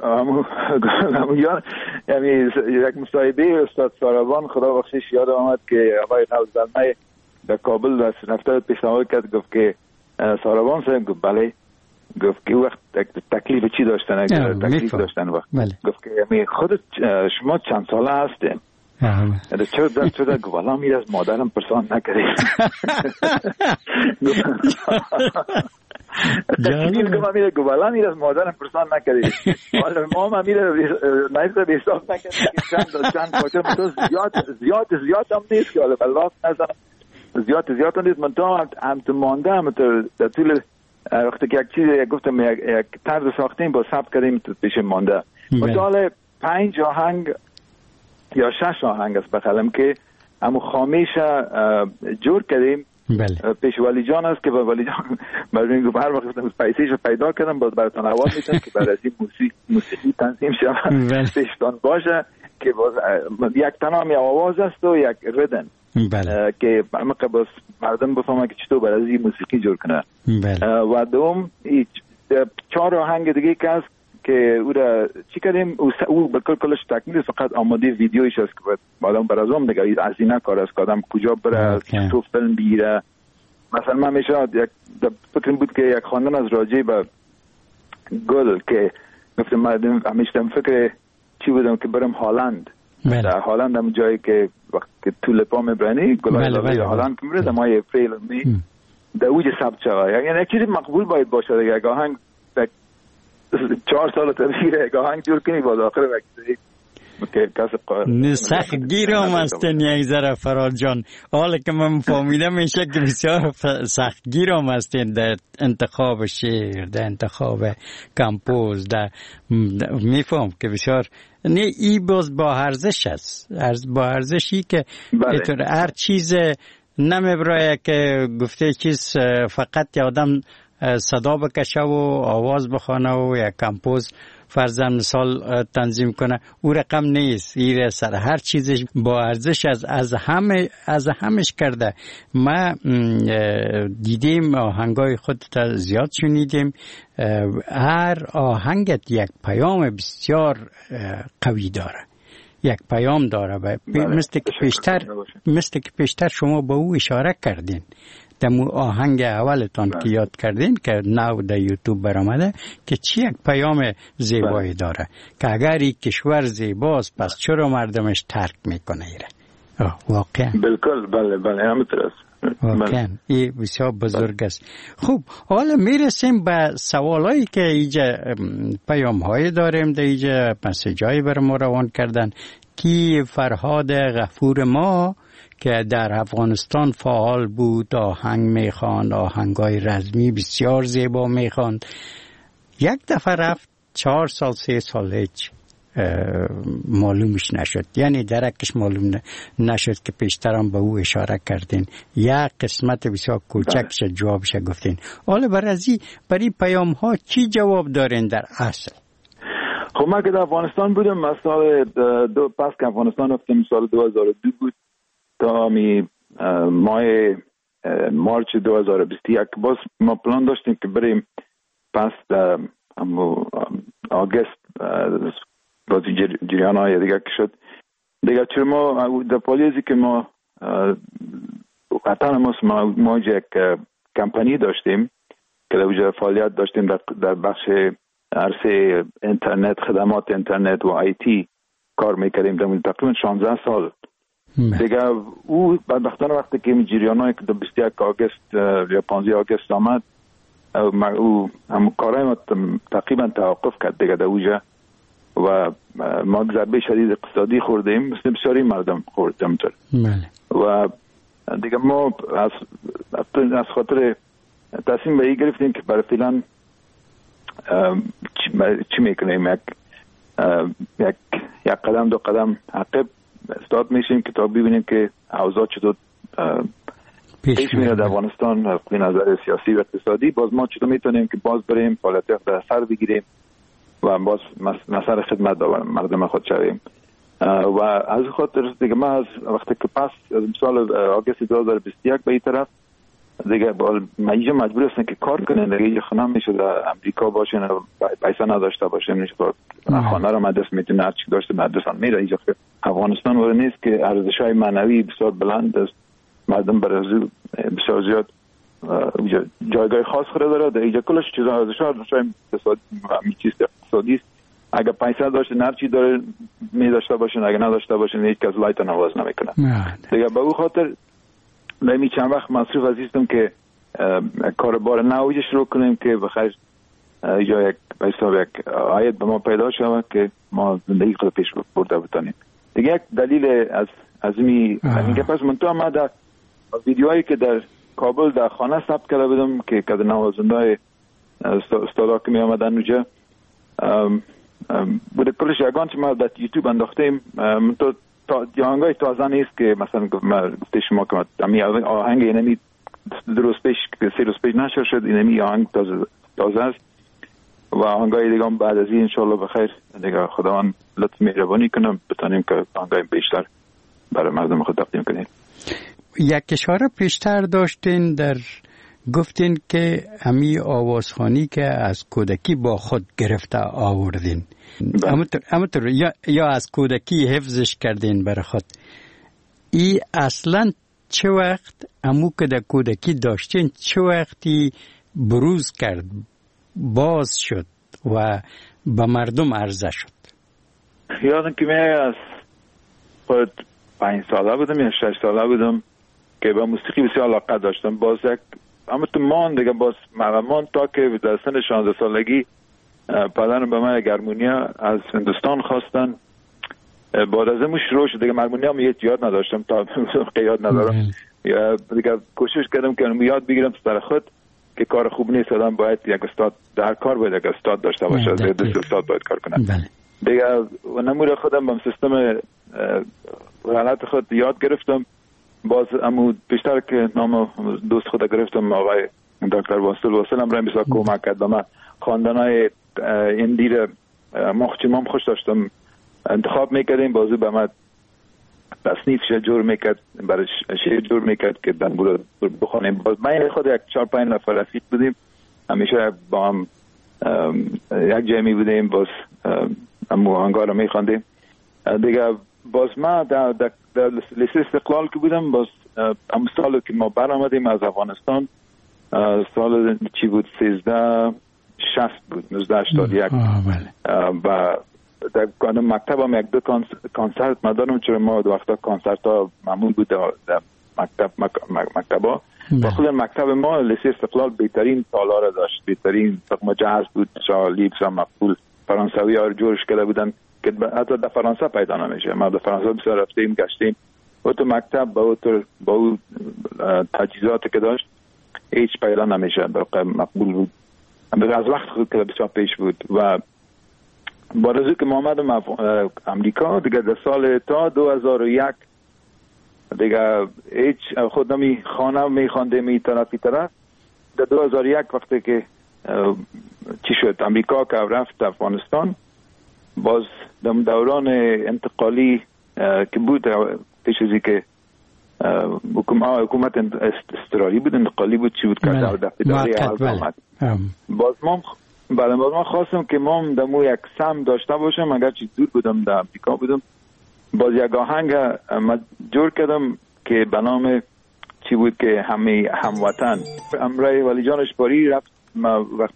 یعنی یک مصاحبه استاد ساروان خدا بخشش یاد آمد که آقای نوزلمه در کابل در نفته پیشنهاد کرد گفت که ساروان صاحب گفت بله گفت که وقت تکلیف چی داشتن اگر تکلیف داشتن وقت بله. گفت که یعنی خودت شما چند ساله هستیم چرا در چرا گفت والا میر از مادرم پرسان نکرید تکلیف گفت میر گفت والا میر از مادرم پرسان نکرید والا ما هم میر نیست به حساب نکرد چند چند پاچه زیاد زیاد زیاد هم نیست که والا بلاف نزنم زیاد زیاد هم نیست من تا هم تو مانده هم در طول وقتی که یک چیز گفتم یک, یک طرز ساختیم با ثبت کردیم تو پیش مانده مثال پنج آهنگ یا شش آهنگ است بخلم که همو خامیش جور کردیم بله. پیش ولی جان است که با ولی جان برای این هر وقت پیسیش پیدا کردم باز براتون حوال میتونم که برای این موسیقی موسیقی تنظیم شود پیشتان باشه که باز یک تنام یا آواز است و یک ردن بله. که عمق بس مردم بفهمه که چطور برای این موسیقی جور کنه. بله. و دوم چهار آهنگ دیگه که هست که او را چی کردیم او بلکل کلش تکمیل فقط آماده ویدیویش است که آدم برازم دیگه از این کار است که آدم کجا بره تو فیلم بگیره. مثلا من میشه یک فکر بود که یک خواندن از راجع به گل که گفتم من همیشه فکر چی بودم که برم هالند. بله. در هالند هم جایی که وقت که تولیپا میبرنی گلای بله بله هالند که میره دمای اپریل می در اوج ثبت شود. یعنی یک چیزی مقبول باید باشه دیگه. یک آهنگ چهار سال تا بگیره یک آهنگ جور کنی باز آخر وقتی که کسی قادر سخت گیر هم هستن یک ذره فراد جان. حالا که من فهمیدم میشه که بسیار سخت گیر هم هستن در انتخاب شعر، در انتخاب کمپوز، در میفهم که بسیار نه ای باز با ارزش است، با ارزشی که بله. هر چیز نمیبرای که گفته چیز فقط آدم صدا بکشه و آواز بخونه و یا کمپوز فرضاً مثال تنظیم کنه او رقم نیست. این سر هر چیزش با ارزش از از همه از همش کرده. ما دیدیم آهنگای خود تا زیاد شنیدیم. هر آهنگت یک پیام بسیار قوی داره، یک پیام داره و مثل که پیشتر مثل که پیشتر شما به او اشاره کردین دمو آهنگ اولتان که یاد کردین که نو در یوتیوب برآمده که چی یک پیام زیبایی داره که اگر این کشور زیباست پس چرا مردمش ترک میکنه ایره. واقعا بالکل بله بله همینطور است. واقعا این بسیار بزرگ است. خوب حالا میرسیم به سوالایی که اینجا پیام های داریم در اینجا مسیجایی بر ما روان کردن کی فرهاد غفور ما که در افغانستان فعال بود آهنگ میخواند، آهنگای رزمی بسیار زیبا میخواند. یک دفعه رفت چهار سال سه سال هیچ معلومش نشد، یعنی درکش معلوم نشد که پیشترم به او اشاره کردین. یک قسمت بسیار کوچکش جوابش گفتین. حالا برای برای پیام ها چی جواب دارین در اصل؟ خب من که در افغانستان بودم، من سال دو پس که افغانستان رفتم سال دو هزار و دو بود تا می ماه مارچ دو هزار و بیست و یک باز ما پلان داشتیم که بریم پس در آگست بازی جریان های دیگه که شد دیگه. چرا ما در پالیزی که ما وطن ما ما یک کمپانی داشتیم که در وجه فعالیت داشتیم در, در بخش عرصه اینترنت، خدمات اینترنت و آی تی کار میکردیم در تقریبا شانزده سال دیگه. او بدبختانه وقتی که این جریانای که در بیست و یک آگست یا پانزده آگست آمد او هم کارهای ما تقریبا توقف کرد دیگه در اوجه و ما ضربه شدید اقتصادی خوردیم مثل بسیاری مردم خوردیم تر و دیگه ما از از خاطر تصمیم به این گرفتیم که برای فعلا چی میکنیم یک یک یک قدم دو قدم عقب استاد میشیم که تا ببینیم که اوضاع چطور پیش میره در افغانستان از نظر سیاسی و اقتصادی. باز ما چطور میتونیم که باز بریم فعالیت در سر بگیریم و باز مسئله خدمت مردم خود شویم. و از خاطر دیگه ما از وقتی که پس از سال آگوست دو هزار و بیست و یک به این طرف دیگه ما اینجا مجبور هستن که کار کنن دیگه. اینجا خانم میشه در امریکا باشن و پیسه نداشته باشن میشه خانه رو مدرس میتونه هر چی داشته مدرسان میره. اینجا افغانستان وره نیست که ارزش‌های معنوی بسیار بلند است، مردم برای بسیار زیاد جایگاه خاص خود داره در اینجا. کلش چیزا ارزش‌ها اقتصادی چیز اقتصادی است. اگر پیسه داشته هر چی داره می داشته باشن، اگر نداشته باشن هیچ کس لایت نواز نمیکنه دیگه. به اون خاطر نمی چند وقت مصروف عزیزم که کاربار نویج شروع کنیم که بخیر یا یک حساب یک آید به ما پیدا شود که ما زندگی خود پیش برده بتانیم دیگه. یک دلیل از از می اینکه پس من تو ما در ویدیوهایی که در کابل در خانه ثبت کرده بودم که که نوازنده استادا که می آمدن اونجا بوده کلش یگان که ما در یوتیوب انداختیم. من تو تا آهنگای تازه نیست که مثلا گفته شما که امی آهنگ اینمی دو روز پیش سه روز پیش نشر شد، اینمی آهنگ تازه تازه است و آهنگای دیگه هم بعد از این انشالله بخیر دیگه خداوند لطف مهربانی کنه بتونیم که آهنگای بیشتر برای مردم خود تقدیم کنیم. یک اشاره پیشتر داشتین در گفتین که امی آوازخوانی که از کودکی با خود گرفته آوردین، همونطور یا, یا از کودکی حفظش کردین برای خود. ای اصلا چه وقت امو که در کودکی داشتین چه وقتی بروز کرد، باز شد و به مردم عرضه شد؟ یادم که من از خود پنج ساله بودم یا شش ساله بودم که به موسیقی بسیار علاقه داشتم. باز یک اما تو مان دیگه باز مردمان تا که در سن شانزده سالگی پدرم به من گرمونیا از هندوستان خواستن. بعد از اون شروع شد دیگه. مردمونیا هم یاد نداشتم تا یاد ندارم. دیگه کوشش کردم که یاد بگیرم سر خود که کار خوب نیست، آدم باید یک استاد در کار باید یک استاد داشته باشه، دو استاد باید کار کنه. دیگه نمور خودم با سیستم غلط خود یاد گرفتم. باز امو بیشتر که نام دوست خود گرفتم آقای دکتر واصل واصل هم رای بسیار کمک کرد. من خواندنای این دیر مخچمام خوش داشتم، انتخاب میکردیم بازو به من تصنیف شه جور میکرد، برای شعر جور میکرد که دن بود بخونیم. باز من خود یک چهار پنج نفر رفیق بودیم، همیشه با هم یک جای می بودیم، باز امو آهنگا رو میخواندیم دیگه. باز ما در, در, در لیسه استقلال که بودم، باز هم سال که ما بر آمدیم از افغانستان، سال چی بود سیزده شست بود نوزده هشتاد یک و در مکتب هم یک دو کنسرت ما دارم، چون ما دو وقتا کنسرت ها معمول بود در مکتب مکتب ها و خود مکتب ما لیسه استقلال بهترین تالا را داشت، بهترین تقم جهاز بود، شالیب و مقبول فرانسوی ها رو جورش کرده بودن که حتی در فرانسه پیدا نمیشه. ما در فرانسه بسیار رفتیم گشتیم، و تو مکتب با او با او تجهیزاتی که داشت هیچ پیدا نمیشه، در مقبول بود از وقت خود که بسیار پیش بود. و با رزو که ما آمدم امریکا دیگه در سال تا دو هزار و یک دیگه هیچ خود نمی خانه می خانده می طرفی طرف. در دو هزار و یک وقتی که چی شد امریکا که رفت افغانستان، باز در دوران انتقالی که بود پیش ازی که حکومت استراری بود، انتقالی بود، چی بود که در دفتری حال آمد. باز ما بعد باز ما خواستم که ما دمو یک سم داشته باشم، اگر چی دور بودم در امریکا بودم. باز یک آهنگ ما جور کردم که به نام چی بود که همه هموطن. امرای ولی جان اشباری رفت، ما وقت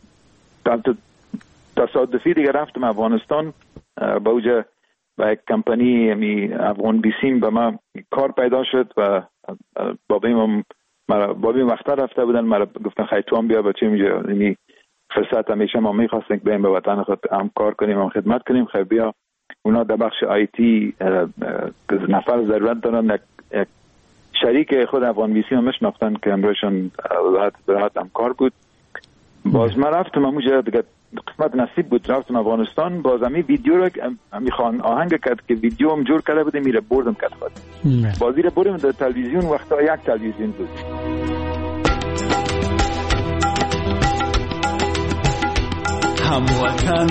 تصادفی دیگه رفتم افغانستان با اوجه با یک کمپانی می افغان بیسیم به ما کار پیدا شد و بابیم هم بابیم وقتا رفته بودن، مرا گفتن خیلی تو هم بیا بچه اینجا یعنی فرصت همیشه ما میخواستیم که بریم به وطن خود هم کار کنیم هم خدمت کنیم. خیلی بیا اونا در بخش آی تی نفر ضرورت دارن، یک, یک شریک خود افغان بیسیم هم میشناختن که امروزشون راحت راحت هم کار بود. باز من رفتم همونجا دیگه قسمت نصیب بود، رفتم افغانستان. باز همی ویدیو رو میخوان آهنگ کرد که ویدیو هم جور کرده بوده، میره بردم کرد خود بازی رو بردم در تلویزیون. وقتا یک تلویزیون بود. هموطن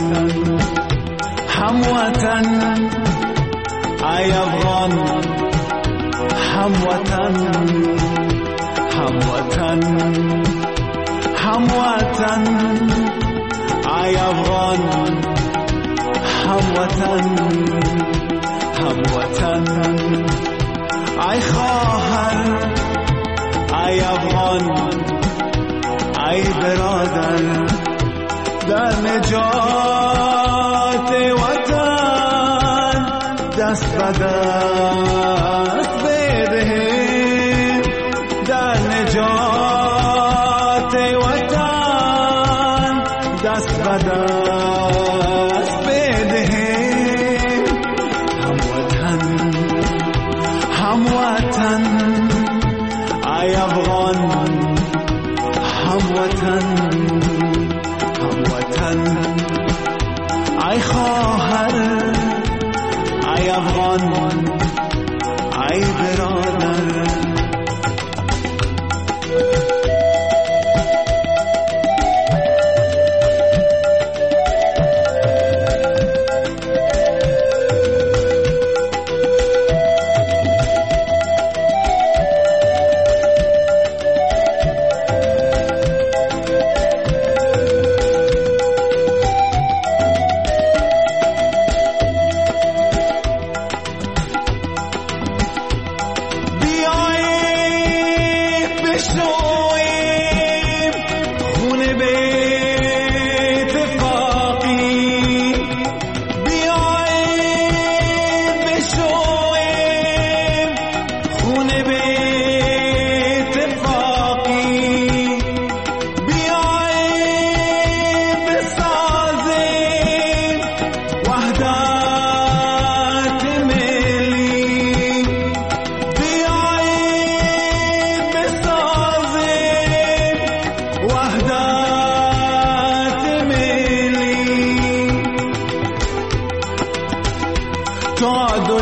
هموطن ای افغان هموطن هموطن هموطن ای افغان هموطن هموطن ای خواهر ای افغان ای برادر در نجات وطن دست به دست بدهیم، در نجات وطن دست به دست بدهیم. هموطن هموطن ای افغان هموطن ای خواهر ای افغان ای برادر.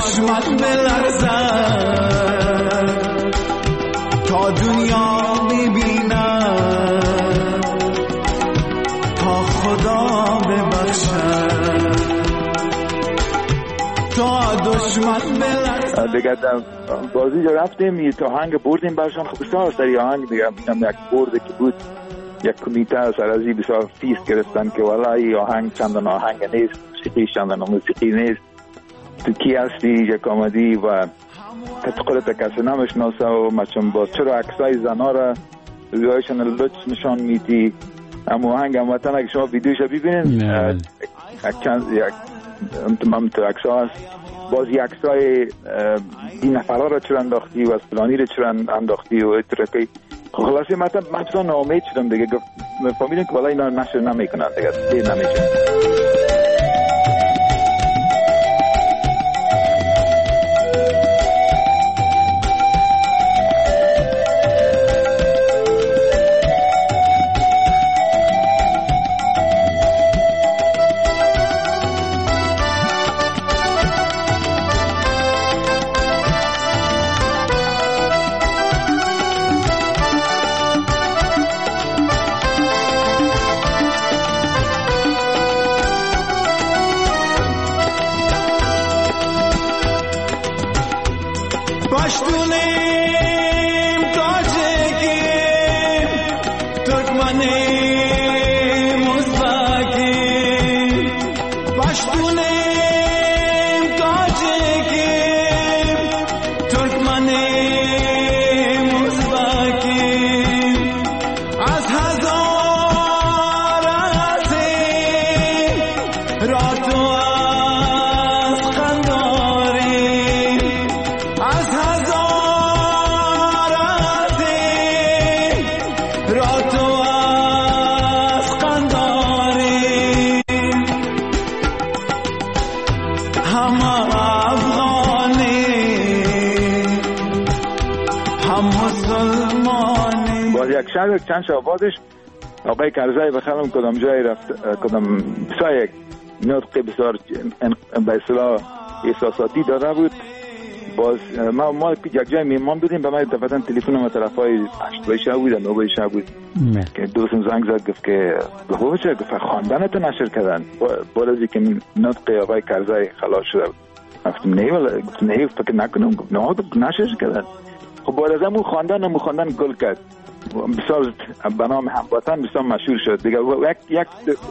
دشمن بلرزد تا دنیا ببیند تا خدا ببخشد تا دشمن بلرزد. دیگه بازی جو رفتیم یه تا آهنگ بردیم برشان. خب بسیار سری آهنگ دیگه اینم یک برده که بود یک کمیته سرازی بسیار فیس گرفتن که والا این آهنگ چندان آهنگ نیست، موسیقی چندان موسیقی نیست، تو کی هستی یک آمدی و خودت کسی نمیشناسه و مچم با چرا عکسای زنا را رویایشان لطف نشان میدی. اما آهنگ هموطن اگه شما ویدیوش ببینین یک چند یک انتمام تو عکسا هست، باز یک عکسای این نفرها را چرا انداختی و فلانی را چرا انداختی و اترکی. خلاصی مثلا من چون ناامید شدم دیگه، فهمیدم که والا اینا نشر نمیکنن دیگه، دیر نمیشه. چند شب بعدش آقای کرزی بخرم کدام جای رفت، کدام بسیار یک نطق بسیار به اصطلاح احساساتی داده بود. باز ما ما یک جای میمان بودیم، به من دفعتا تلفن ما طرفای هشت بایشه بود نو بایشه بود که دوستم زنگ زد گفت که بابا چه گفت خواندنتو نشر کردن بعد از اینکه نطق آقای کرزی خلاص شده. گفتم نه والا، گفتم نه فکر نکنم، گفت نه نشر کردن. خب بعد از اون خواندن و خواندن گل کرد، بسیار به نام هموطن بسیار مشهور شد دیگه. یک یک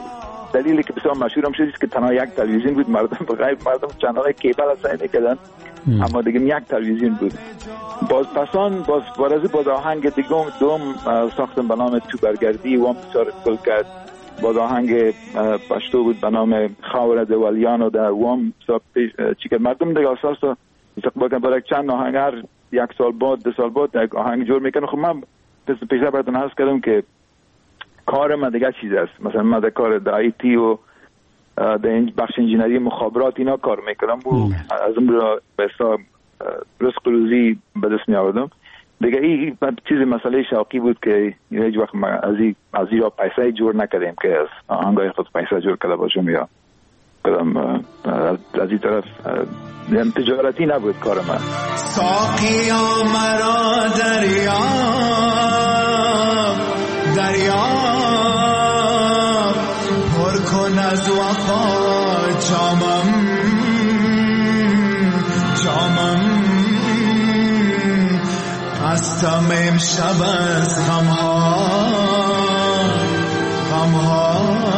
دلیلی که بسیار مشهور هم شد است که تنها یک تلویزیون بود، مردم بغیر مردم چنل کیبل اصلا نکردن، اما دیگه یک تلویزیون بود. باز پسان باز بارزی باز آهنگ دیگه دوم ساختم به نام تو برگردی و هم بسیار گل کرد. باز آهنگ پشتو بود به نام خاور دوالیان و در وام چی که مردم دیگه اساسا استقبال برای چند آهنگ هر یک سال بعد دو سال بعد یک آهنگ جور میکنه. خب من پیشتر براتون عرض کردم که کار من دیگه چیز است، مثلا من در کار در آی تی و در بخش انجینری مخابرات اینا کار میکردم و از اون را به حساب رزق روزی به دست می آوردم دیگه. این چیز مسئله شوقی بود که هیچ وقت از این از این را پیسه جور نکردیم که از آهنگای خود پیسه جور کرده باشم یا کدام از این طرف تجارتی نبود کار من. ساقیا مرا دریا دریا پر کن از وفا جامم جامم هستم امشب از غمها غمها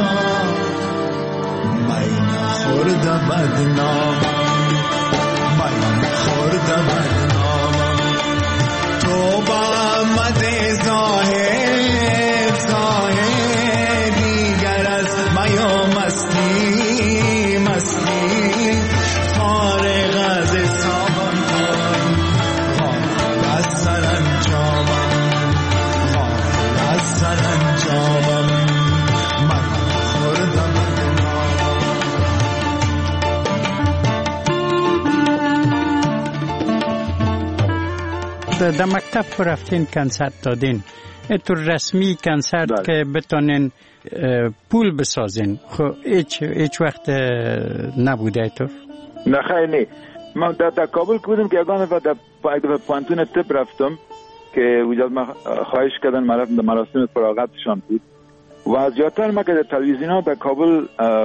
من خورده بدنام من خورده بدنام تو با مده زاهد زاهد دیگر از میا مستی مستی فارغ از سامان کن خواهد از سرانجامم خواهد از سرانجامم من خورده در مکتب رفتین کنسرت دادین، تو رسمی کنسرت دار. که بتونین پول بسازین، خب هیچ هیچ وقت نبوده تو؟ نه خیلی ما در, در کابل بودم که یگانه و در پانتون تپ رفتم که وجود ما خواهش کردن ما رفتم در مراسم فراغتشان بود و زیادتر ما که در تلویزیون ها در کابل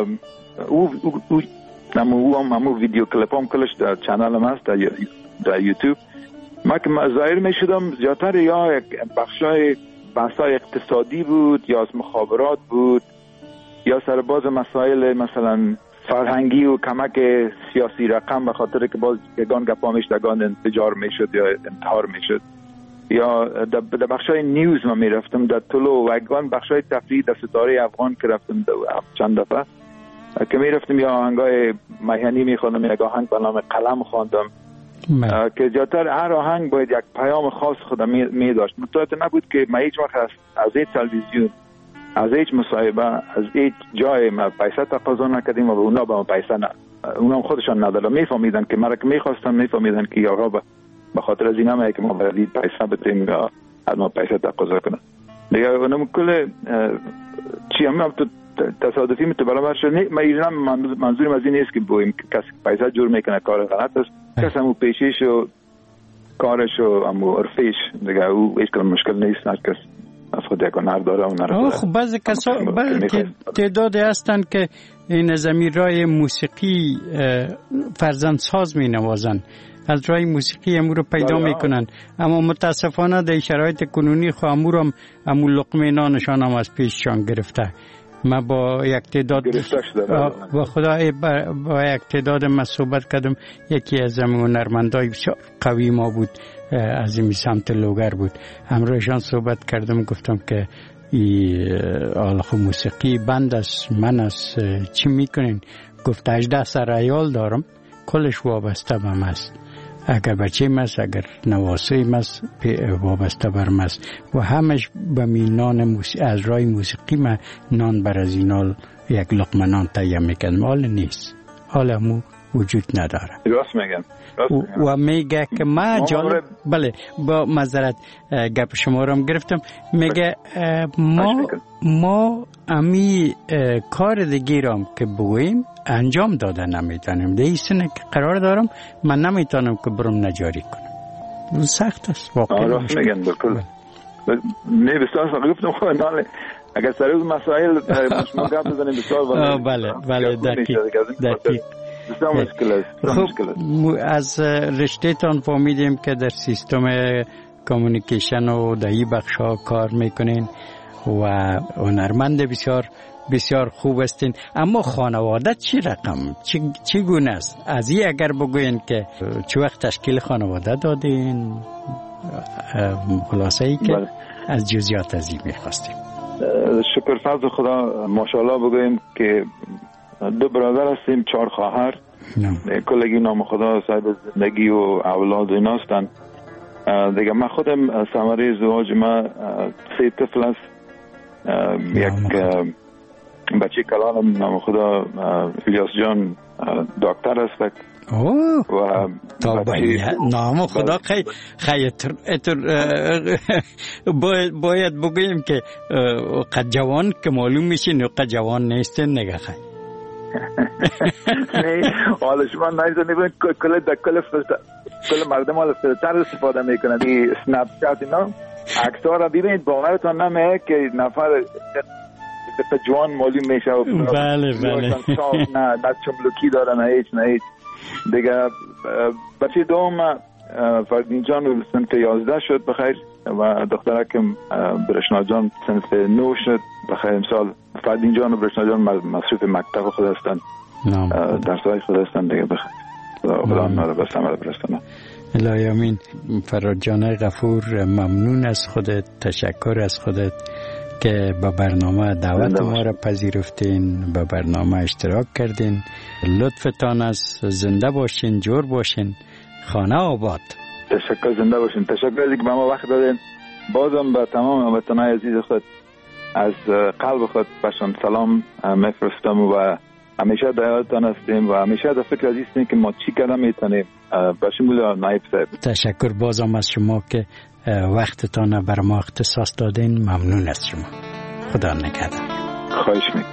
او او نمو هم همو ویدیو کلیپ هم کلش در چنل هم هست در, در یوتیوب ما که ظاهر می شدم زیادتر یا بخشای بحثای اقتصادی بود یا از مخابرات بود یا سرباز مسائل مثلا فرهنگی و کمک سیاسی رقم به خاطر که باز یگان گپا میشدگان انفجار میشد یا انتحار میشد یا در بخشای نیوز ما میرفتم در طلوع و یگان بخشای تفریح در ستاره افغان که رفتم چند دفعه که میرفتم یا آهنگای میهنی میخوندم یا آهنگ به نام قلم خواندم که زیادتر هر آهنگ باید یک پیام خاص خودم می داشت. متوجه نبود که ما هیچ وقت از این تلویزیون از هیچ مصاحبه از هیچ جای ما پیسه تقاضا نکردیم و اونا به ما پیسه نه اونا خودشان ندارن میفهمیدن که مرا که میخواستن میفهمیدن که آقا به خاطر از اینا ما که ما باید پیسه بدیم یا از ما پیسه تقاضا کنن دیگه اونم کل چی هم تو تصادفی متبرابر شد ما ایران منظورم از این نیست که بویم که کسی پیسه جور میکنه کار غلط است کسی همون پیشیش و کارش و همون عرفیش دیگه او هیچ کلم مشکل نیست هر کس از خود یک هنر داره و نره خب بعضی کسا بعضی تعدادی هستن که این زمیرای موسیقی فرزندساز می نوازن از رای موسیقی امور رو پیدا میکنن اما متاسفانه در شرایط کنونی خو امور هم امور لقمه نانشان هم از پیششان گرفته ما با یک تعداد با خدا با, با یک تعداد ما صحبت کردم یکی از هنرمندای بسیار قوی ما بود از این سمت لوگر بود امروزشان صحبت کردم گفتم که این آلخو موسیقی بند است من است چی میکنین گفت هجده سر عیال دارم کلش وابسته بم است اگر بچه مست اگر نواسه مست وابسته بر مست و همش به می نان موسیقی از رای موسیقی ما نان بر از اینال یک لقمه نان تهیه میکنم حال نیست حال همو وجود نداره راست میگم و میگه که ما جالب بله با معذرت گپ شما رو هم گرفتم میگه ما ما امی کار دیگرم که بگوییم انجام داده نمیتونیم ده ایستونه که قرار دارم من نمیتونم که برم نجاری کنم سخت است واقعا راست میگن بکل نه بسیار گفتم خواهی ناله اگر سر اون مسائل شما گپ بزنیم بسیار بله بله دقیق دقیق خب از رشته تان فهمیدیم که در سیستم کامیونیکیشن و در این بخش ها کار میکنین و هنرمند بسیار بسیار خوب هستین اما خانواده چی رقم چی, چی گونه است از این اگر بگوین که چه وقت تشکیل خانواده دادین خلاصه ای که بله. از جزئیات از این میخواستیم شکر فضل خدا ماشاءالله بگویم که دو برادر هستیم چهار خواهر کلگی نام خدا صاحب زندگی و اولاد اینا هستن دیگه من خودم ثمره ازدواج ما سه طفل است یک بچه کلانم نام خدا الیاس جان دکتر است و نام خدا خیلی خیلی باید بگویم که قد جوان که معلوم میشه نه قد جوان نیست نگه خیلی نه حالا شما نایزه نبین کل در کل کل مردم حالا فیلتر استفاده میکنن این سنپ چت اینا عکس‌ها را ببینید باورتان نمیه که نفر جوان معلوم میشه و بله بله نه نه چملوکی داره نه هیچ نه هیچ دیگه بچه دوم فردین جان سنف یازده شد بخیر و دخترکم برشنا جان سنف نو شد بخیر امسال فردین جان و برشنا جان مصروف مکتب خود هستن درسای خود هستن دیگه بخیر خدا آنها رو بس عمل برستانه الهی آمین. فراد جان غفور ممنون از خودت تشکر از خودت که با برنامه دعوت ما را پذیرفتین با برنامه اشتراک کردین لطفتان است زنده باشین جور باشین خانه آباد تشکر زنده باشین تشکر از اینکه به ما وقت دادین بازم به تمام هموطنان عزیز خود از قلب خود باشن سلام میفرستم و همیشه دعوتتان هستیم و همیشه در فکر عزیز هستیم که ما چی کردن میتونیم باشیم بوده نایب صاحب تشکر بازم از شما که وقتتان بر ما اختصاص دادین ممنون از شما خدا نگهدار خواهش میکنم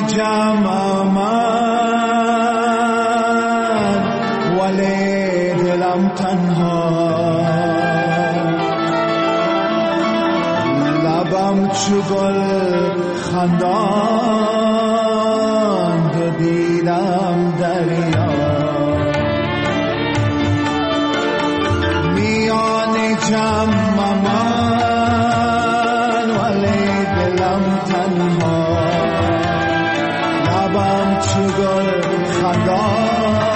جمع من ولی دلم تنها، لبم چو گل خندان دو دیدم دریا. میان جمع من ولی دلم تنها، لبم چو گل خندان